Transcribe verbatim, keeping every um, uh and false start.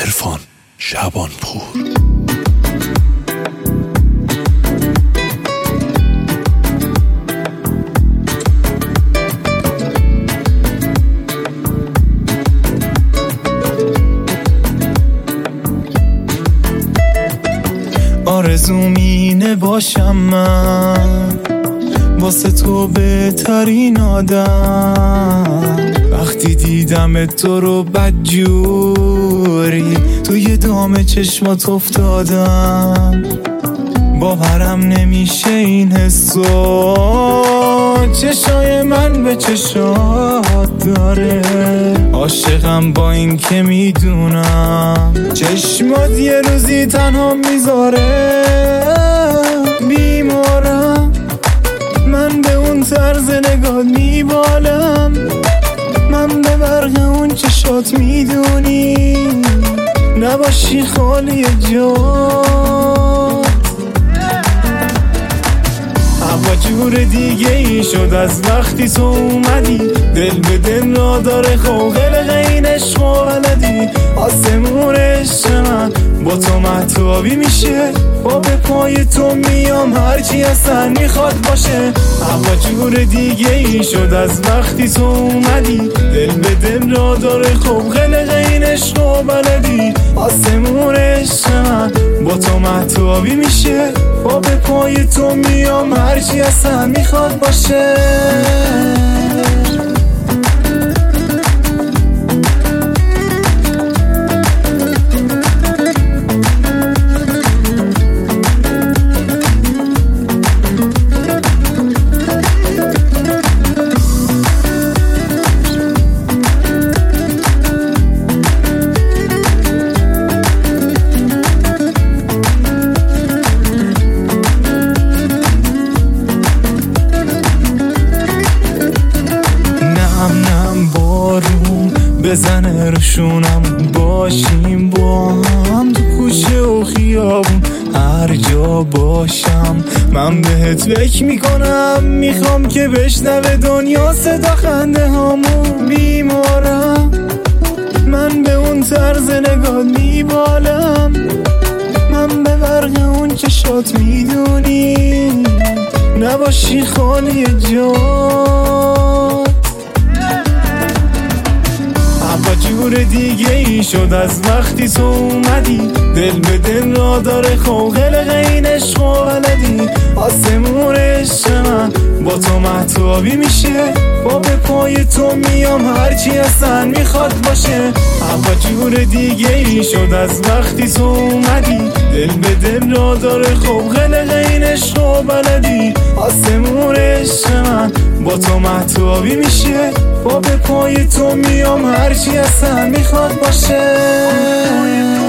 عرفان شعبانپور. آرزوم اینه باشم من واسه تو بهترین آدم. وقتی دیدم تو رو بدجوری توی دام چشمات افتادم. باورم نمیشه این حسو چشای من به چشات داره. عاشقم با این که میدونم چشمات یه روزی تنها میذاره. بیمارم من به اون طرز نگاه میبالم. من به برق اون چشات میدونی نباشی خالی جات. هوا جور دیگه ای شد از وقتی تو اومدی. دل به دل را داره خوغل غین عشق و بلدی. آسمون عشق من با تو محتابی میشه. با به پای تو میام هرچی اصلا میخواد باشه. هوا جور دیگه ای شد از وقتی تو اومدی. دل به دل را داره خوغل غین عشق و بلدی. آسمون عشق من با تو محتابی میشه. با به پای تو میام هرچی اصلا میخواد باشه. بزنه روشونم باشیم با هم تو کوچه و خیابون هر جا باشم. من بهت فکر میکنم میخوام که بشنوه دنیا صدا خنده هامون. بیمارم من به اون طرز نگاه میبالم. من به برق اون چشات میدونی نباشی خالی جات. هوا جور دیگه ای شد از وقتی تو اومدی. دل به دل را داره خوغل غین عشق و بلدی. آسمون عشق من با تو محتابی میشه. با به پای تو میام هرچی اصلا میخواد باشه. هوا جور دیگه ای شد از وقتی تو اومدی. دل به دل را داره خوغل غین عشق و بلدی. آسمون عشق من با تو محتابی میشه. با به پای تو میام هرچی اصلا میخواد باشه.